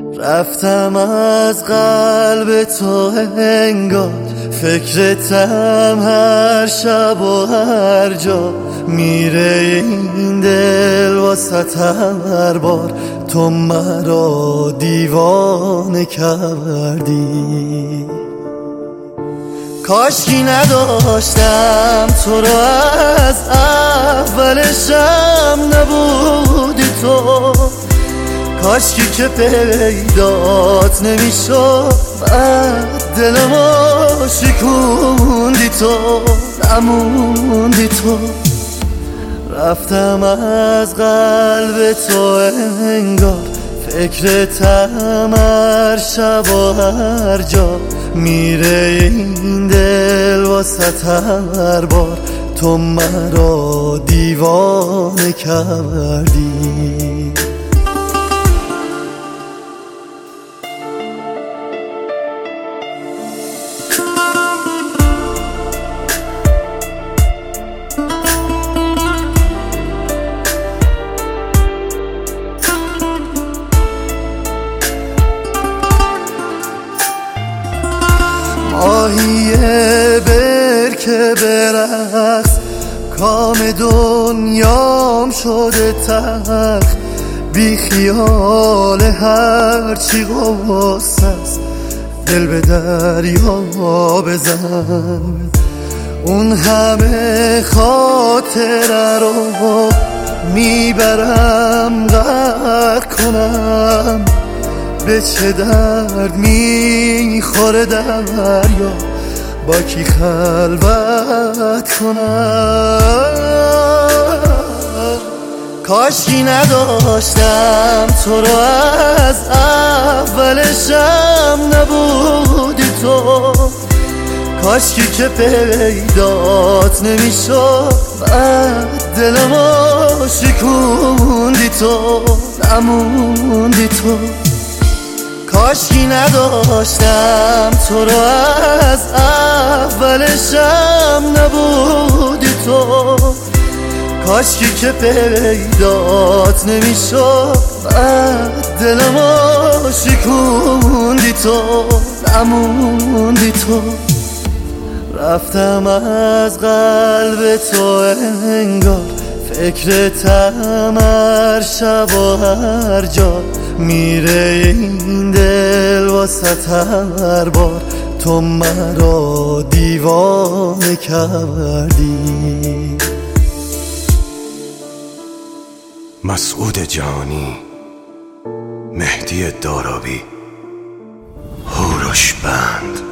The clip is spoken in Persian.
رفتم از قلب تو انگار، فکرتم هر شب و هر جا. میره این دل واسط هر بار، تو مرا دیوانه کردی. کاشکی نداشتم تو رو از اولشم نبودی تو، کاشکی که پیدات نمیشد بعد دلمو شکوندی تو، نموندی تو. رفتم از قلب تو انگار، فکرتم هر شب و هر جا. میره این دل واسط هر بار، تو مرا دیوانه کردی. ماهی برکه برقص، کام دنیام شده تلخ. بی خیال هرچی غصه است، دل به دریا بزن. اون همه خاطره رو میبرم غرق کنم. به چه درد میخوره دریا، با کی خلوت کنم. کاشکی نداشتم تو رو از اولشم نبودی تو، کاشکی که پیدات نمیشد بعد دلمو شکوندی تو، نموندی تو. کاشکی نداشتم تو رو از اولشم نبودی تو، کاشکی که پیدات نمیشد بعد دلمو شکوندی تو، نموندی تو. رفتم از قلب تو انگار، فکرتم هر شب و هر جا. میره این دل واسط هر بار، تو مرا دیوانه کردی. مسعود جهانی، مهدی دارابی، هوروش بند.